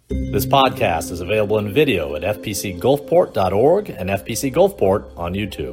This podcast is available in video at fpcgulfport.org and FPC Gulfport on YouTube.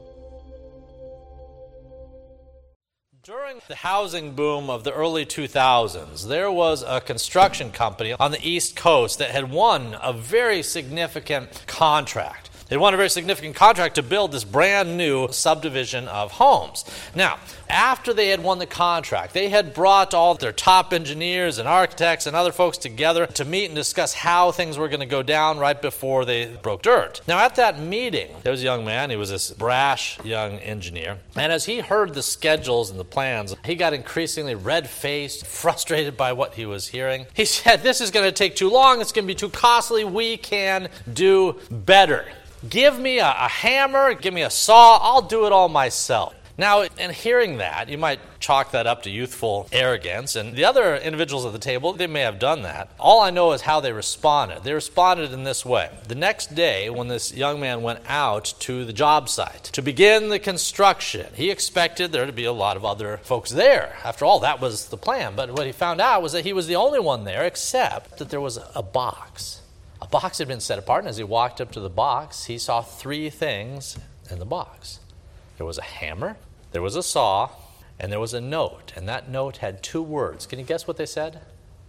During the housing boom of the early 2000s, there was a construction company on the East Coast that had won a very significant contract. They won a very significant contract to build this brand new subdivision of homes. Now, after they had won the contract, they had brought all their top engineers and architects and other folks together to meet and discuss how things were going to go down right before they broke dirt. Now, at that meeting, there was a young man. He was this brash young engineer. And as he heard the schedules and the plans, he got increasingly red-faced, frustrated by what he was hearing. He said, "This is going to take too long. It's going to be too costly. We can do better. Give me a hammer, give me a saw, I'll do it all myself." Now, in hearing that, you might chalk that up to youthful arrogance, and the other individuals at the table, they may have done that. All I know is how they responded. They responded in this way. The next day, when this young man went out to the job site to begin the construction, he expected there to be a lot of other folks there. After all, that was the plan. But what he found out was that he was the only one there, except that there was a box. A box had been set apart, and as he walked up to the box, he saw three things in the box. There was a hammer, there was a saw, and there was a note. And that note had two words. Can you guess what they said?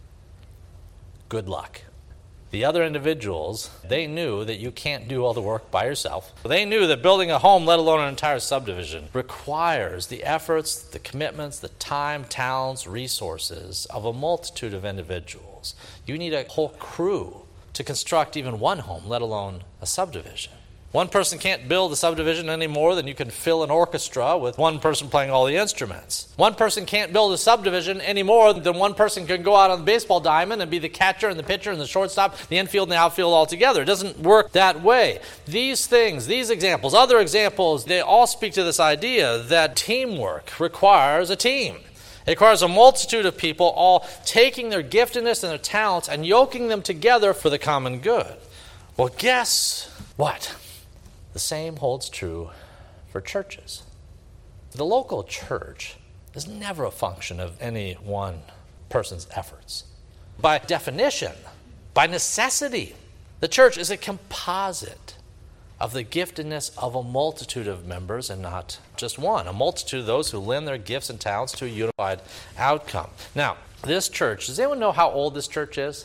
Good luck. The other individuals, they knew that you can't do all the work by yourself. They knew that building a home, let alone an entire subdivision, requires the efforts, the commitments, the time, talents, resources of a multitude of individuals. You need a whole crew to construct even one home, let alone a subdivision. One person can't build a subdivision any more than you can fill an orchestra with one person playing all the instruments. One person can't build a subdivision any more than one person can go out on the baseball diamond and be the catcher and the pitcher and the shortstop, the infield and the outfield all together. It doesn't work that way. These things, these examples, other examples, they all speak to this idea that teamwork requires a team. It requires a multitude of people all taking their giftedness and their talents and yoking them together for the common good. Well, guess what? The same holds true for churches. The local church is never a function of any one person's efforts. By definition, by necessity, the church is a composite of the giftedness of a multitude of members and not just one. A multitude of those who lend their gifts and talents to a unified outcome. Now, this church, does anyone know how old this church is?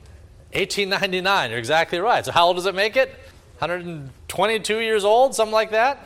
1899, you're exactly right. So how old does it make it? 122 years old, something like that?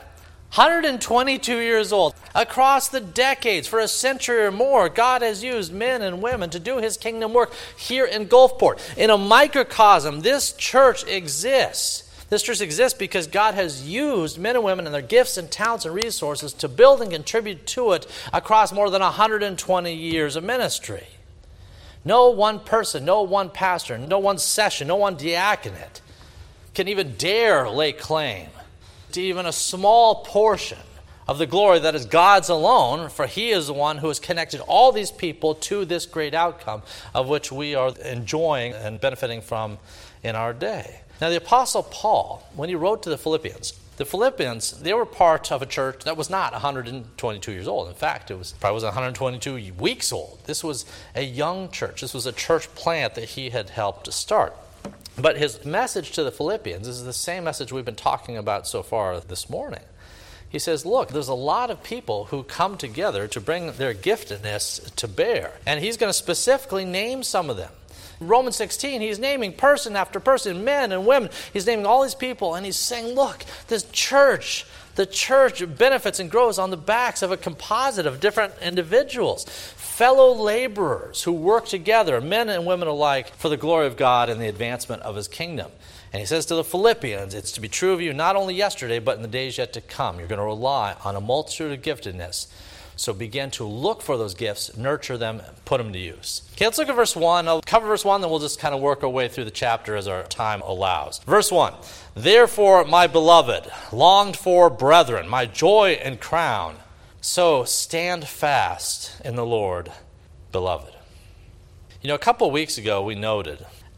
122 years old. Across the decades, for a century or more, God has used men and women to do His kingdom work here in Gulfport. In a microcosm, this church exists. This church exists because God has used men and women and their gifts and talents and resources to build and contribute to it across more than 120 years of ministry. No one person, no one pastor, no one session, no one diaconate can even dare lay claim to even a small portion of the glory that is God's alone, for He is the one who has connected all these people to this great outcome of which we are enjoying and benefiting from in our day. Now, the Apostle Paul, when he wrote to the Philippians, they were part of a church that was not 122 years old. In fact, it probably was 122 weeks old. This was a young church. This was a church plant that he had helped to start. But his message to the Philippians is the same message we've been talking about so far this morning. He says, look, there's a lot of people who come together to bring their giftedness to bear. And he's going to specifically name some of them. In Romans 16, he's naming person after person, men and women. He's naming all these people, and he's saying, look, this church, the church benefits and grows on the backs of a composite of different individuals, fellow laborers who work together, men and women alike, for the glory of God and the advancement of His kingdom. And he says to the Philippians, it's to be true of you not only yesterday, but in the days yet to come. You're going to rely on a multitude of giftedness. So begin to look for those gifts, nurture them, and put them to use. Okay, let's look at verse 1. I'll cover verse 1, then we'll just kind of work our way through the chapter as our time allows. Verse 1, therefore, my beloved, longed for brethren, my joy and crown, so stand fast in the Lord, beloved. You know, a couple of weeks ago we noted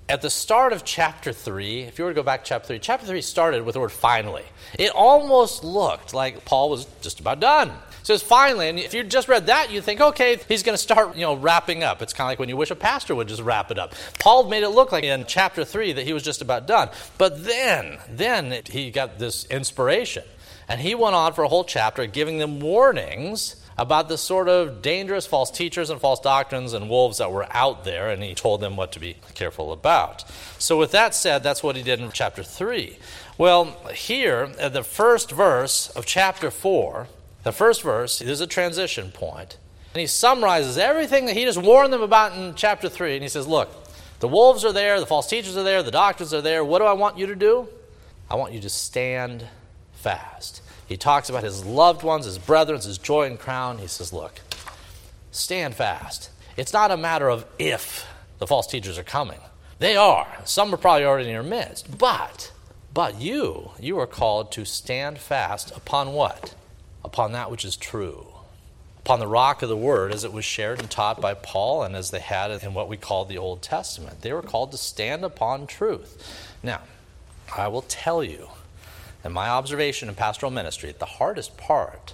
At the start of chapter 3, if you were to go back to chapter 3 started with the word finally. It almost looked like Paul was just about done. So it's finally, and if you just read that, you think, okay, he's going to start, wrapping up. It's kind of like when you wish a pastor would just wrap it up. Paul made it look like in chapter 3 that he was just about done. But then he got this inspiration. And he went on for a whole chapter giving them warnings about the sort of dangerous false teachers and false doctrines and wolves that were out there, and he told them what to be careful about. So with that said, that's what he did in chapter 3. Well, here, at the first verse of chapter 4, the first verse is a transition point, and he summarizes everything that he just warned them about in chapter 3, and he says, look, the wolves are there, the false teachers are there, the doctrines are there. What do I want you to do? I want you to stand fast. He talks about his loved ones, his brethren, his joy and crown. He says, look, stand fast. It's not a matter of if the false teachers are coming. They are. Some are probably already in your midst. But you are called to stand fast upon what? Upon that which is true. Upon the rock of the word, as it was shared and taught by Paul and as they had it in what we call the Old Testament. They were called to stand upon truth. Now, I will tell you, in my observation in pastoral ministry, the hardest part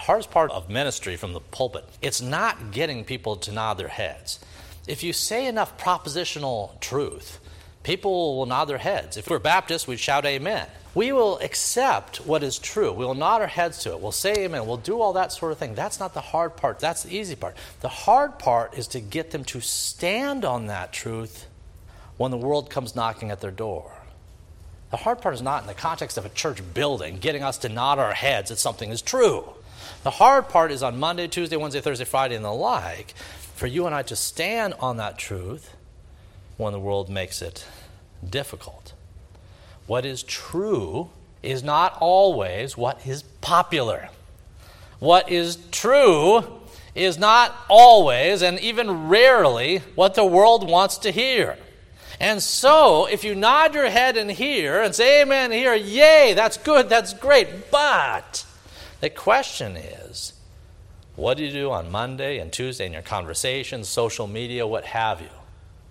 of ministry from the pulpit, it's not getting people to nod their heads. If you say enough propositional truth, people will nod their heads. If we're Baptists, we shout amen. We will accept what is true. We will nod our heads to it. We'll say amen. We'll do all that sort of thing. That's not the hard part. That's the easy part. The hard part is to get them to stand on that truth when the world comes knocking at their door. The hard part is not in the context of a church building, getting us to nod our heads that something is true. The hard part is on Monday, Tuesday, Wednesday, Thursday, Friday, and the like, for you and I to stand on that truth when the world makes it difficult. What is true is not always what is popular. What is true is not always, and even rarely, what the world wants to hear. And so, if you nod your head in here and say amen here, yay, that's good, that's great. But the question is, what do you do on Monday and Tuesday in your conversations, social media, what have you?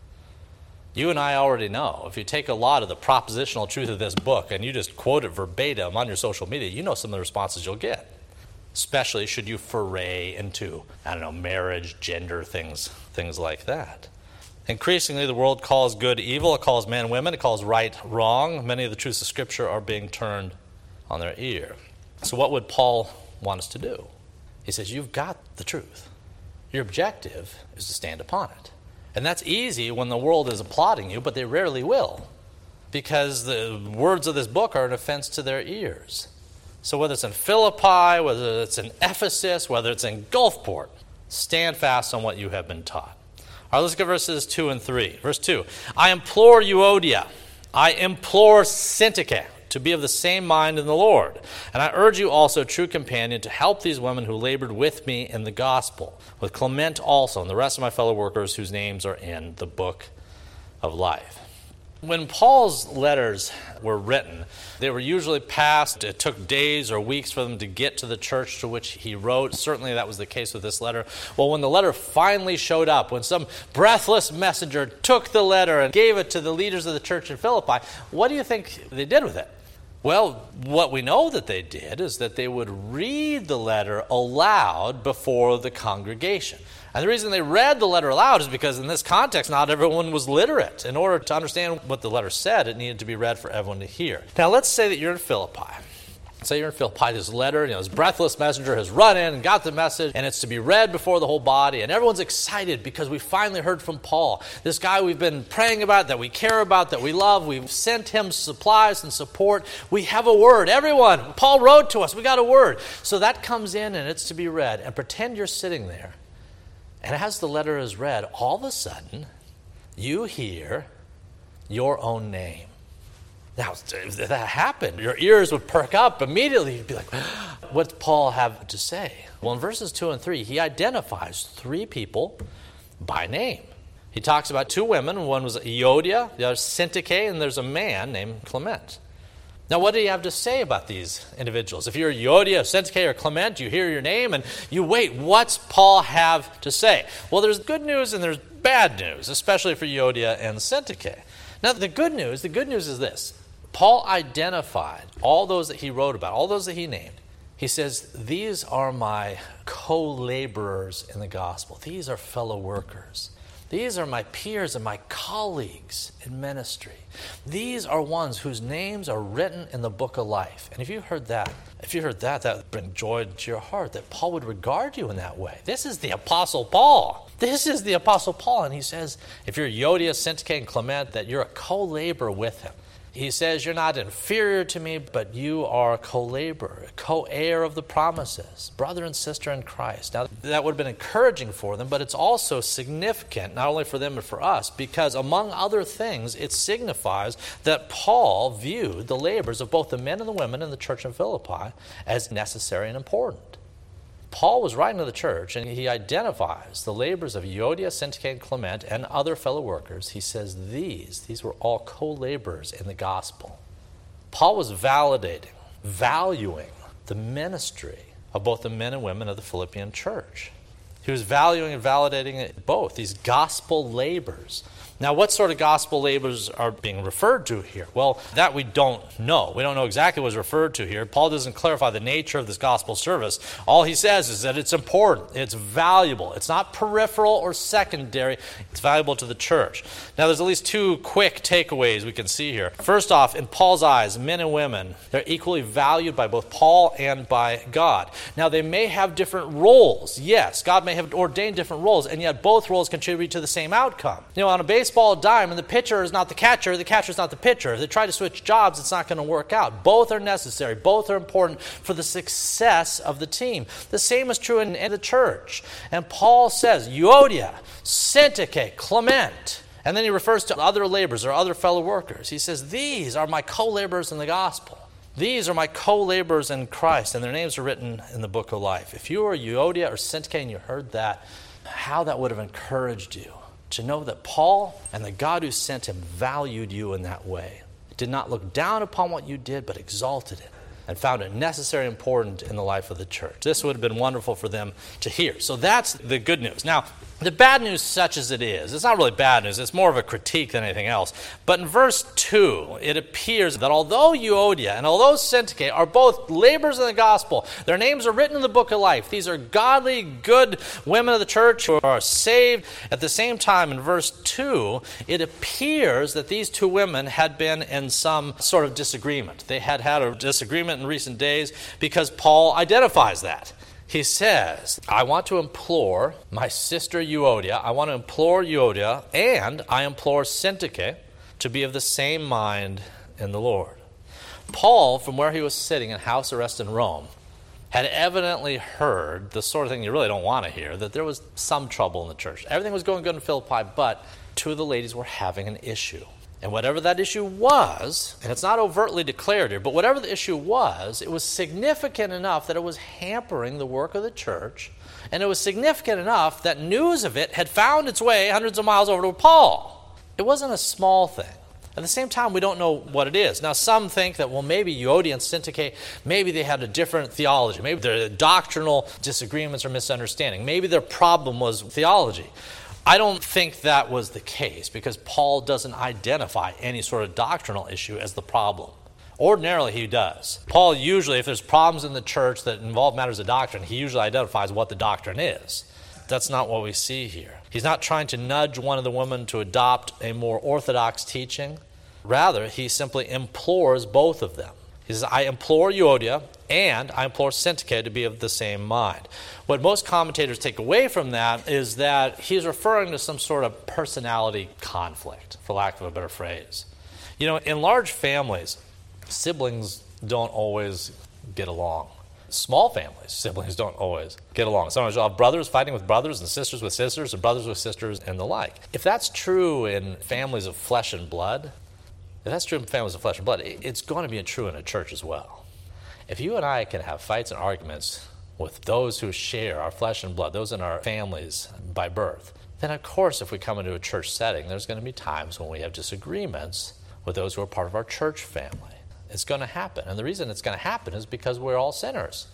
You and I already know. If you take a lot of the propositional truth of this book and you just quote it verbatim on your social media, you know some of the responses you'll get. Especially should you foray into, marriage, gender, things like that. Increasingly, the world calls good evil, it calls men women, it calls right wrong. Many of the truths of Scripture are being turned on their ear. So what would Paul want us to do? He says, you've got the truth. Your objective is to stand upon it. And that's easy when the world is applauding you, but they rarely will, because the words of this book are an offense to their ears. So whether it's in Philippi, whether it's in Ephesus, whether it's in Gulfport, stand fast on what you have been taught. All right, let's look at verses 2 and 3. Verse 2, I implore Euodia, I implore Syntyche to be of the same mind in the Lord. And I urge you also, true companion, to help these women who labored with me in the gospel, with Clement also and the rest of my fellow workers whose names are in the book of life. When Paul's letters were written, they were usually passed. It took days or weeks for them to get to the church to which he wrote. Certainly that was the case with this letter. Well, when the letter finally showed up, when some breathless messenger took the letter and gave it to the leaders of the church in Philippi, what do you think they did with it? Well, what we know that they did is that they would read the letter aloud before the congregation. And the reason they read the letter aloud is because in this context, not everyone was literate. In order to understand what the letter said, it needed to be read for everyone to hear. Now, let's say that you're in Philippi. Say you're in Philippi, this letter, this breathless messenger has run in and got the message, and it's to be read before the whole body, and everyone's excited because we finally heard from Paul, this guy we've been praying about, that we care about, that we love. We've sent him supplies and support. We have a word. Everyone, Paul wrote to us. We got a word. So that comes in, and it's to be read. And pretend you're sitting there, and as the letter is read, all of a sudden, you hear your own name. Now, if that happened, your ears would perk up immediately. You'd be like, what's Paul have to say? Well, in verses 2 and 3, he identifies 3 people by name. He talks about 2 women. One was Euodia, the other Syntyche, and there's a man named Clement. Now, what do you have to say about these individuals? If you're Euodia, Syntyche, or Clement, you hear your name and you wait, what's Paul have to say? Well, there's good news and there's bad news, especially for Euodia and Syntyche. Now, the good news is this. Paul identified all those that he wrote about, all those that he named. He says, these are my co-laborers in the gospel. These are fellow workers. These are my peers and my colleagues in ministry. These are ones whose names are written in the book of life. And if you heard that, that would bring joy to your heart, that Paul would regard you in that way. This is the Apostle Paul. This is the Apostle Paul. And he says, if you're Euodia, Syntyche, and Clement, that you're a co-laborer with him. He says, you're not inferior to me, but you are a co-laborer, a co-heir of the promises, brother and sister in Christ. Now, that would have been encouraging for them, but it's also significant, not only for them but for us, because among other things, it signifies that Paul viewed the labors of both the men and the women in the church in Philippi as necessary and important. Paul was writing to the church, and he identifies the labors of Euodia, Syntyche, and Clement, and other fellow workers. He says these were all co-laborers in the gospel. Paul was valuing the ministry of both the men and women of the Philippian church. He was valuing and validating it both, these gospel labors. Now, what sort of gospel labors are being referred to here? Well, that we don't know. We don't know exactly what is referred to here. Paul doesn't clarify the nature of this gospel service. All he says is that it's important, it's valuable. It's not peripheral or secondary. It's valuable to the church. Now, there's at least two quick takeaways we can see here. First off, in Paul's eyes, men and women, they're equally valued by both Paul and by God. Now, they may have different roles. Yes, God may have ordained different roles, and yet both roles contribute to the same outcome. On a baseball diamond, the pitcher is not the catcher is not the pitcher. If they try to switch jobs, it's not going to work out. Both are necessary. Both are important for the success of the team. The same is true in the church. And Paul says, Euodia, Syntyche, Clement. And then he refers to other laborers or other fellow workers. He says, these are my co-laborers in the gospel. These are my co-laborers in Christ, and their names are written in the book of life. If you were Euodia or Syntyche and you heard that, how that would have encouraged you to know that Paul and the God who sent him valued you in that way. Did not look down upon what you did, but exalted it and found it necessary and important in the life of the church. This would have been wonderful for them to hear. So that's the good news. Now, the bad news, such as it is, it's not really bad news. It's more of a critique than anything else. But in verse 2, it appears that although Euodia and although Syntyche are both laborers in the gospel, their names are written in the book of life. These are godly, good women of the church who are saved. At the same time, in verse 2, it appears that these two women had been in some sort of disagreement. They had had a disagreement in recent days because Paul identifies that. He says, I want to implore my sister Euodia, and I implore Syntyche to be of the same mind in the Lord. Paul, from where he was sitting in house arrest in Rome, had evidently heard the sort of thing you really don't want to hear, that there was some trouble in the church. Everything was going good in Philippi, but two of the ladies were having an issue. And whatever that issue was, and it's not overtly declared here, but whatever the issue was, it was significant enough that it was hampering the work of the church, and it was significant enough that news of it had found its way hundreds of miles over to Paul. It wasn't a small thing. At the same time, we don't know what it is. Now, some think that, well, maybe Euodia and Syntyche, maybe they had a different theology. Maybe their doctrinal disagreements or misunderstanding. Maybe their problem was theology. I don't think that was the case because Paul doesn't identify any sort of doctrinal issue as the problem. Ordinarily, he does. Paul usually, if there's problems in the church that involve matters of doctrine, he usually identifies what the doctrine is. That's not what we see here. He's not trying to nudge one of the women to adopt a more orthodox teaching. Rather, he simply implores both of them. He says, I implore Euodia and I implore Syntyche to be of the same mind. What most commentators take away from that is that he's referring to some sort of personality conflict, for lack of a better phrase. In large families, siblings don't always get along. Small families, siblings don't always get along. Sometimes you'll have brothers fighting with brothers and sisters with sisters and brothers with sisters and the like. If that's true in families of flesh and blood, it's going to be true in a church as well. If you and I can have fights and arguments with those who share our flesh and blood, those in our families by birth, then of course if we come into a church setting, there's going to be times when we have disagreements with those who are part of our church family. It's going to happen. And the reason it's going to happen is because we're all sinners.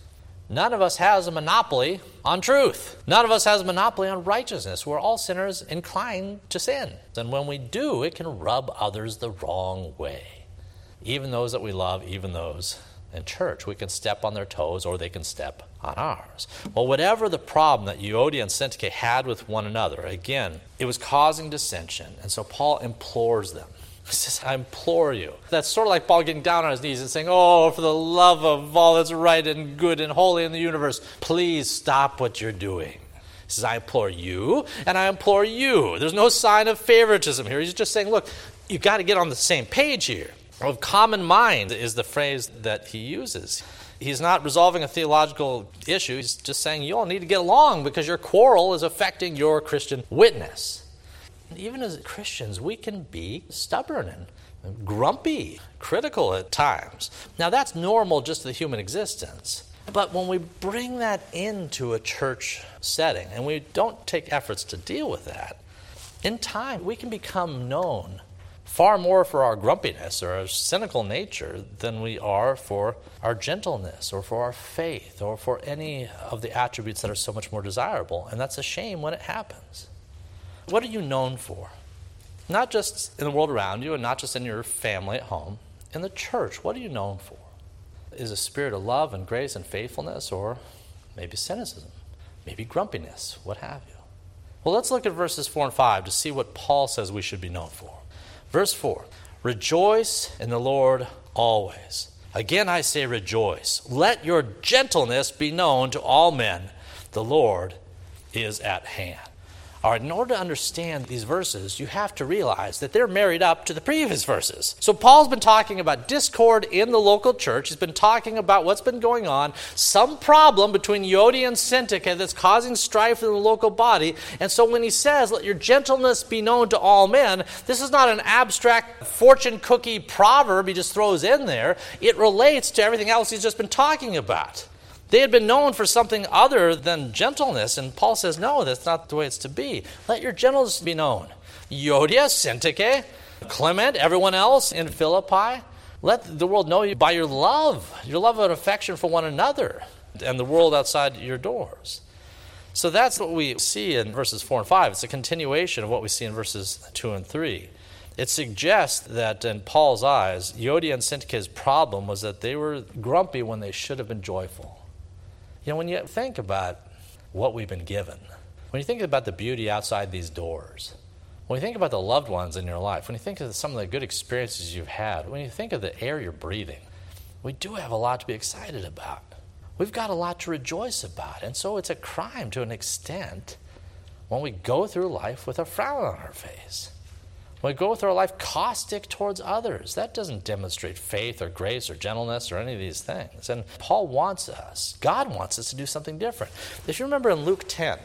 None of us has a monopoly on truth. None of us has a monopoly on righteousness. We're all sinners inclined to sin. And when we do, it can rub others the wrong way. Even those that we love, even those in church. We can step on their toes or they can step on ours. Well, whatever the problem that Euodia and Syntyche had with one another, again, it was causing dissension. And so Paul implores them. He says, I implore you. That's sort of like Paul getting down on his knees and saying, oh, for the love of all that's right and good and holy in the universe, please stop what you're doing. He says, I implore you and I implore you. There's no sign of favoritism here. He's just saying, look, you've got to get on the same page here. Of common mind is the phrase that he uses. He's not resolving a theological issue. He's just saying you all need to get along because your quarrel is affecting your Christian witness. Even as Christians, we can be stubborn and grumpy, critical at times. Now, that's normal just to the human existence. But when we bring that into a church setting and we don't take efforts to deal with that, in time, we can become known far more for our grumpiness or our cynical nature than we are for our gentleness or for our faith or for any of the attributes that are so much more desirable. And that's a shame when it happens. What are you known for? Not just in the world around you and not just in your family at home. In the church, what are you known for? Is a spirit of love and grace and faithfulness, or maybe cynicism, maybe grumpiness, what have you? Well, let's look at verses 4 and 5 to see what Paul says we should be known for. Verse 4, rejoice in the Lord always. Again I say rejoice. Let your gentleness be known to all men. The Lord is at hand. All right, in order to understand these verses, you have to realize that they're married up to the previous verses. So Paul's been talking about discord in the local church. He's been talking about what's been going on, some problem between Euodia and Syntyche that's causing strife in the local body. And so when he says, let your gentleness be known to all men, this is not an abstract fortune cookie proverb he just throws in there. It relates to everything else he's just been talking about. They had been known for something other than gentleness, and Paul says, no, that's not the way it's to be. Let your gentleness be known. Euodia, Syntyche, Clement, everyone else in Philippi, let the world know you by your love and affection for one another, and the world outside your doors. So that's what we see in verses 4 and 5. It's a continuation of what we see in verses 2 and 3. It suggests that in Paul's eyes, Euodia and Syntyche's problem was that they were grumpy when they should have been joyful. You know, when you think about what we've been given, when you think about the beauty outside these doors, when you think about the loved ones in your life, when you think of some of the good experiences you've had, when you think of the air you're breathing, we do have a lot to be excited about. We've got a lot to rejoice about. And so it's a crime to an extent when we go through life with a frown on our face. When we go through our life caustic towards others, that doesn't demonstrate faith or grace or gentleness or any of these things. And Paul wants us, God wants us to do something different. If you remember in Luke 10,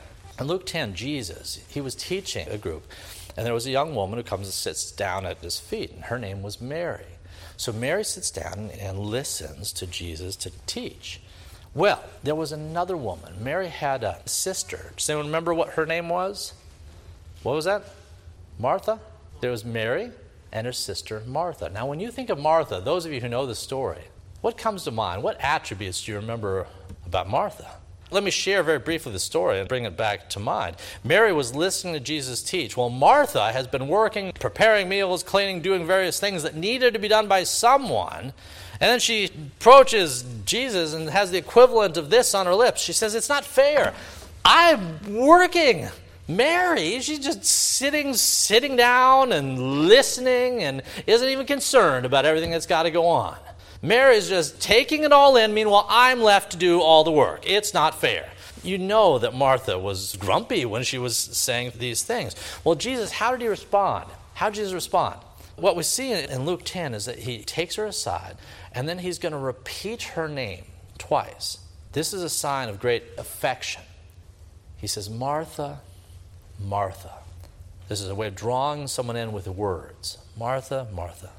Jesus, he was teaching a group, and there was a young woman who comes and sits down at his feet, and her name was Mary. So Mary sits down and listens to Jesus to teach. Well, there was another woman. Mary had a sister. Does anyone remember what her name was? What was that? Martha? There was Mary and her sister Martha. Now, when you think of Martha, those of you who know the story, what comes to mind? What attributes do you remember about Martha? Let me share very briefly the story and bring it back to mind. Mary was listening to Jesus teach. Well, Martha has been working, preparing meals, cleaning, doing various things that needed to be done by someone. And then she approaches Jesus and has the equivalent of this on her lips. She says, it's not fair. I'm working. Mary, she's just sitting down and listening and isn't even concerned about everything that's got to go on. Mary's just taking it all in. Meanwhile, I'm left to do all the work. It's not fair. You know that Martha was grumpy when she was saying these things. Well, Jesus, how did he respond? How did Jesus respond? What we see in Luke 10 is that he takes her aside, and then he's going to repeat her name twice. This is a sign of great affection. He says, Martha, Martha. This is a way of drawing someone in with the words. Martha, Martha.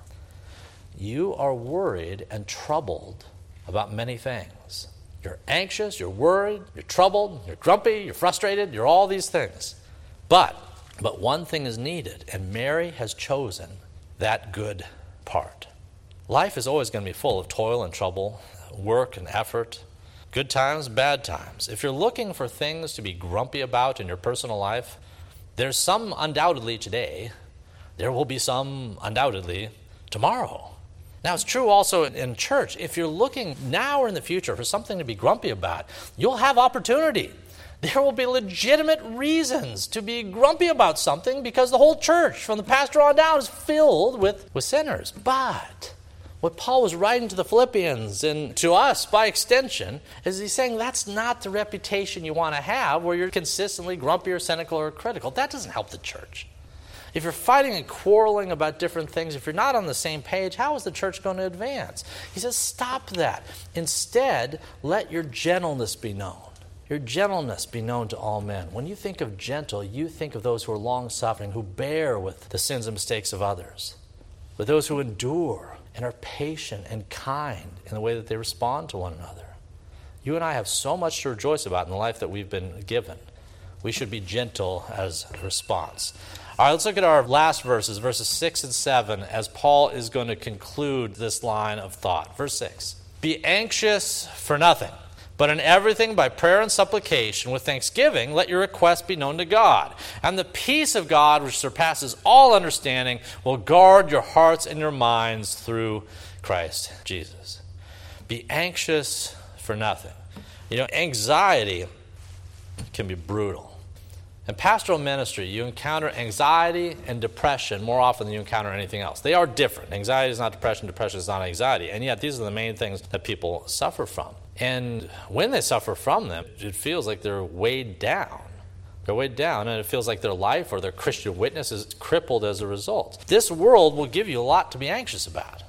You are worried and troubled about many things. You're anxious, you're worried, you're troubled, you're grumpy, you're frustrated, you're all these things. But one thing is needed, and Mary has chosen that good part. Life is always going to be full of toil and trouble, work and effort. good times, bad times. If you're looking for things to be grumpy about in your personal life, there's some undoubtedly today. There will be some undoubtedly tomorrow. Now, it's true also in church. If you're looking now or in the future for something to be grumpy about, you'll have opportunity. There will be legitimate reasons to be grumpy about something because the whole church, from the pastor on down, is filled with sinners. But what Paul was writing to the Philippians and to us by extension is he's saying that's not the reputation you want to have where you're consistently grumpy or cynical or critical. That doesn't help the church. If you're fighting and quarreling about different things, if you're not on the same page, how is the church going to advance? He says, stop that. Instead, let your gentleness be known. Your gentleness be known to all men. When you think of gentle, you think of those who are long-suffering, who bear with the sins and mistakes of others, with those who endure and are patient and kind in the way that they respond to one another. You and I have so much to rejoice about in the life that we've been given. We should be gentle as a response. All right, let's look at our last verses 6 and 7, as Paul is going to conclude this line of thought. Verse 6, be anxious for nothing, but in everything by prayer and supplication with thanksgiving, let your requests be known to God. And the peace of God, which surpasses all understanding, will guard your hearts and your minds through Christ Jesus. Be anxious for nothing. You know, anxiety can be brutal. In pastoral ministry, you encounter anxiety and depression more often than you encounter anything else. They are different. Anxiety is not depression, depression is not anxiety. And yet these are the main things that people suffer from. And when they suffer from them, it feels like they're weighed down. They're weighed down, and it feels like their life or their Christian witness is crippled as a result. This world will give you a lot to be anxious about.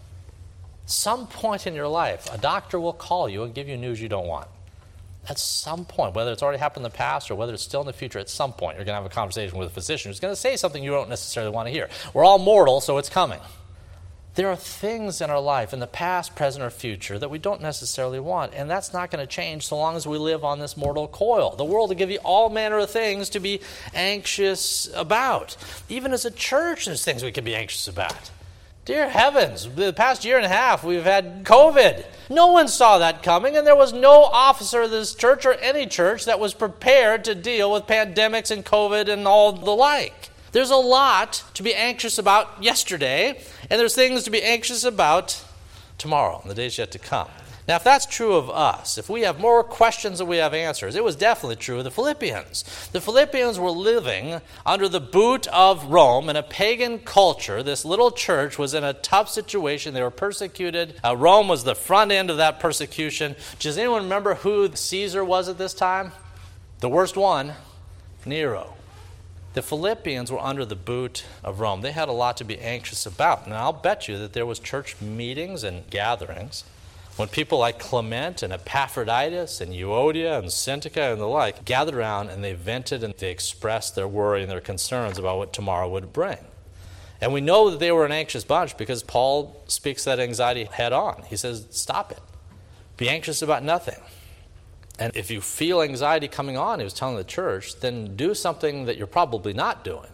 Some point in your life, a doctor will call you and give you news you don't want. At some point, whether it's already happened in the past or whether it's still in the future, at some point you're going to have a conversation with a physician who's going to say something you don't necessarily want to hear. We're all mortal, so it's coming. There are things in our life, in the past, present, or future, that we don't necessarily want, and that's not going to change so long as we live on this mortal coil. The world will give you all manner of things to be anxious about. Even as a church, there's things we can be anxious about. Dear heavens, the past year and a half we've had COVID. No one saw that coming, and there was no officer of this church or any church that was prepared to deal with pandemics and COVID and all the like. There's a lot to be anxious about yesterday, and there's things to be anxious about tomorrow, in the days yet to come. Now, if that's true of us, if we have more questions than we have answers, it was definitely true of the Philippians. The Philippians were living under the boot of Rome in a pagan culture. This little church was in a tough situation. They were persecuted. Rome was the front end of that persecution. Does anyone remember who Caesar was at this time? The worst one, Nero. The Philippians were under the boot of Rome. They had a lot to be anxious about. And I'll bet you that there was church meetings and gatherings when people like Clement and Epaphroditus and Euodia and Syntyche and the like gathered around and they vented and they expressed their worry and their concerns about what tomorrow would bring. And we know that they were an anxious bunch because Paul speaks that anxiety head on. He says, stop it. Be anxious about nothing. And if you feel anxiety coming on, he was telling the church, then do something that you're probably not doing.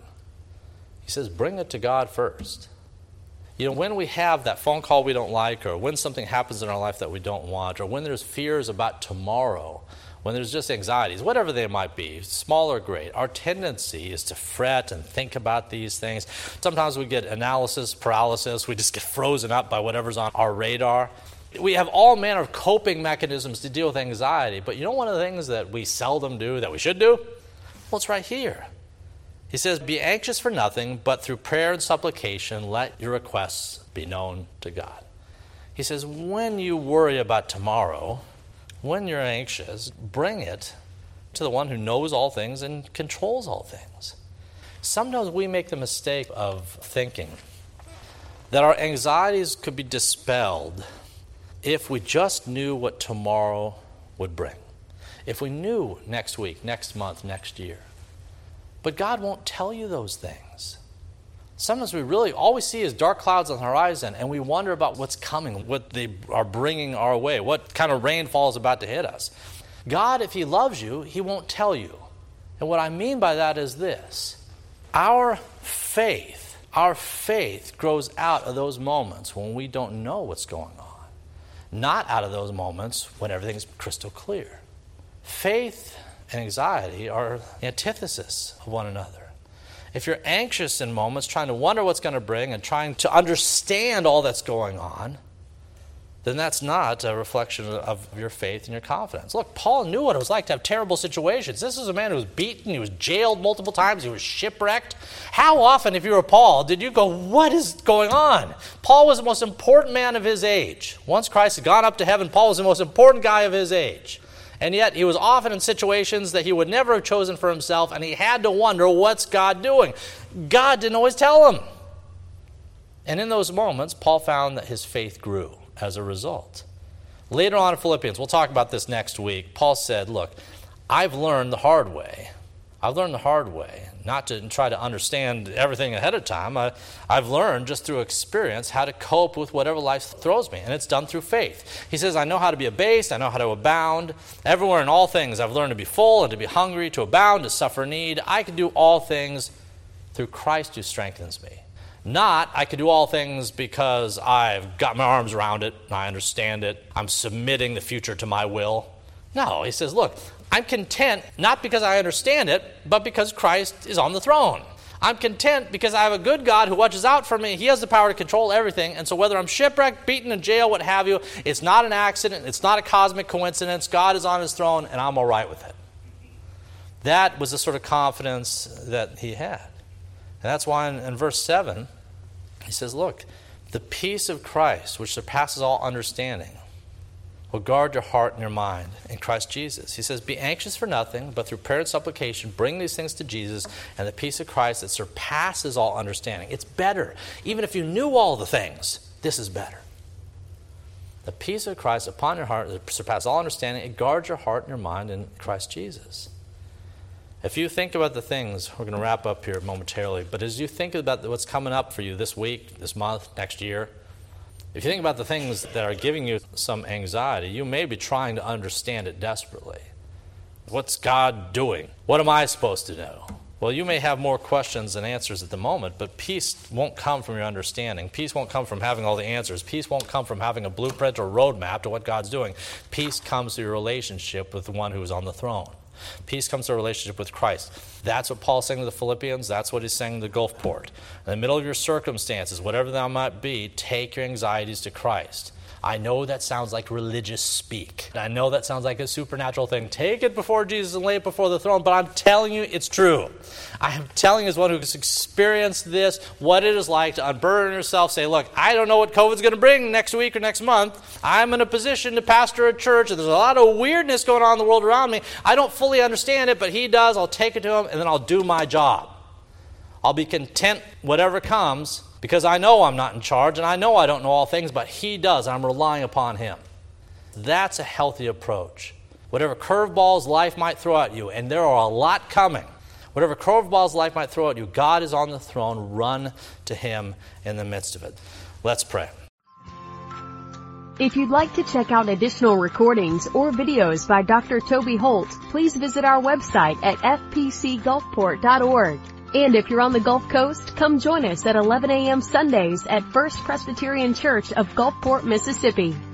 He says, bring it to God first. You know, when we have that phone call we don't like, or when something happens in our life that we don't want, or when there's fears about tomorrow, when there's just anxieties, whatever they might be, small or great, our tendency is to fret and think about these things. Sometimes we get analysis paralysis. We just get frozen up by whatever's on our radar. We have all manner of coping mechanisms to deal with anxiety, but you know one of the things that we seldom do that we should do? Well, it's right here. He says, be anxious for nothing, but through prayer and supplication, let your requests be known to God. He says, when you worry about tomorrow, when you're anxious, bring it to the one who knows all things and controls all things. Sometimes we make the mistake of thinking that our anxieties could be dispelled if we just knew what tomorrow would bring. If we knew next week, next month, next year. But God won't tell you those things. Sometimes we really, all we see is dark clouds on the horizon, and we wonder about what's coming, what they are bringing our way, what kind of rainfall is about to hit us. God, if he loves you, he won't tell you. And what I mean by that is this. Our faith grows out of those moments when we don't know what's going on. not out of those moments when everything's crystal clear. Faith and anxiety are the antithesis of one another. If you're anxious in moments, trying to wonder what's going to bring and trying to understand all that's going on, then that's not a reflection of your faith and your confidence. Look, Paul knew what it was like to have terrible situations. This is a man who was beaten, he was jailed multiple times, he was shipwrecked. How often, if you were Paul, did you go, what is going on? Paul was the most important man of his age. Once Christ had gone up to heaven, Paul was the most important guy of his age. And yet he was often in situations that he would never have chosen for himself, and he had to wonder, what's God doing? God didn't always tell him. And in those moments, Paul found that his faith grew as a result. Later on in Philippians, we'll talk about this next week, Paul said, look, I've learned the hard way. Not to try to understand everything ahead of time. I've learned just through experience how to cope with whatever life throws me, and it's done through faith. He says, I know how to be abased, I know how to abound. Everywhere in all things I've learned to be full and to be hungry, to abound, to suffer need. I can do all things through Christ who strengthens me. Not, I can do all things because I've got my arms around it, and I understand it, I'm submitting the future to my will. No, he says, look, I'm content not because I understand it, but because Christ is on the throne. I'm content because I have a good God who watches out for me. He has the power to control everything. And so whether I'm shipwrecked, beaten in jail, what have you, it's not an accident. It's not a cosmic coincidence. God is on his throne, and I'm all right with it. That was the sort of confidence that he had. And that's why in verse 7, he says, look, the peace of Christ, which surpasses all understanding, will guard your heart and your mind in Christ Jesus. He says, be anxious for nothing, but through prayer and supplication, bring these things to Jesus, and the peace of Christ that surpasses all understanding. It's better. Even if you knew all the things, this is better. The peace of Christ upon your heart that surpasses all understanding, it guards your heart and your mind in Christ Jesus. If you think about the things, we're going to wrap up here momentarily, but as you think about what's coming up for you this week, this month, next year, if you think about the things that are giving you some anxiety, you may be trying to understand it desperately. What's God doing? What am I supposed to know? Well, you may have more questions than answers at the moment, but peace won't come from your understanding. Peace won't come from having all the answers. Peace won't come from having a blueprint or roadmap to what God's doing. Peace comes through your relationship with the one who is on the throne. Peace comes to a relationship with Christ. That's what Paul's saying to the Philippians. That's what he's saying to Gulfport. In the middle of your circumstances, whatever that might be, take your anxieties to Christ. I know that sounds like religious speak. I know that sounds like a supernatural thing. Take it before Jesus and lay it before the throne, but I'm telling you it's true. I am telling you as one who has experienced this, what it is like to unburden yourself, say, look, I don't know what COVID's going to bring next week or next month. I'm in a position to pastor a church, and there's a lot of weirdness going on in the world around me. I don't fully understand it, but he does. I'll take it to him, and then I'll do my job. I'll be content whatever comes, because I know I'm not in charge, and I know I don't know all things, but he does, and I'm relying upon him. That's a healthy approach. Whatever curveballs life might throw at you, and there are a lot coming, whatever curveballs life might throw at you, God is on the throne. Run to him in the midst of it. Let's pray. If you'd like to check out additional recordings or videos by Dr. Toby Holt, please visit our website at fpcgulfport.org. And if you're on the Gulf Coast, come join us at 11 a.m. Sundays at First Presbyterian Church of Gulfport, Mississippi.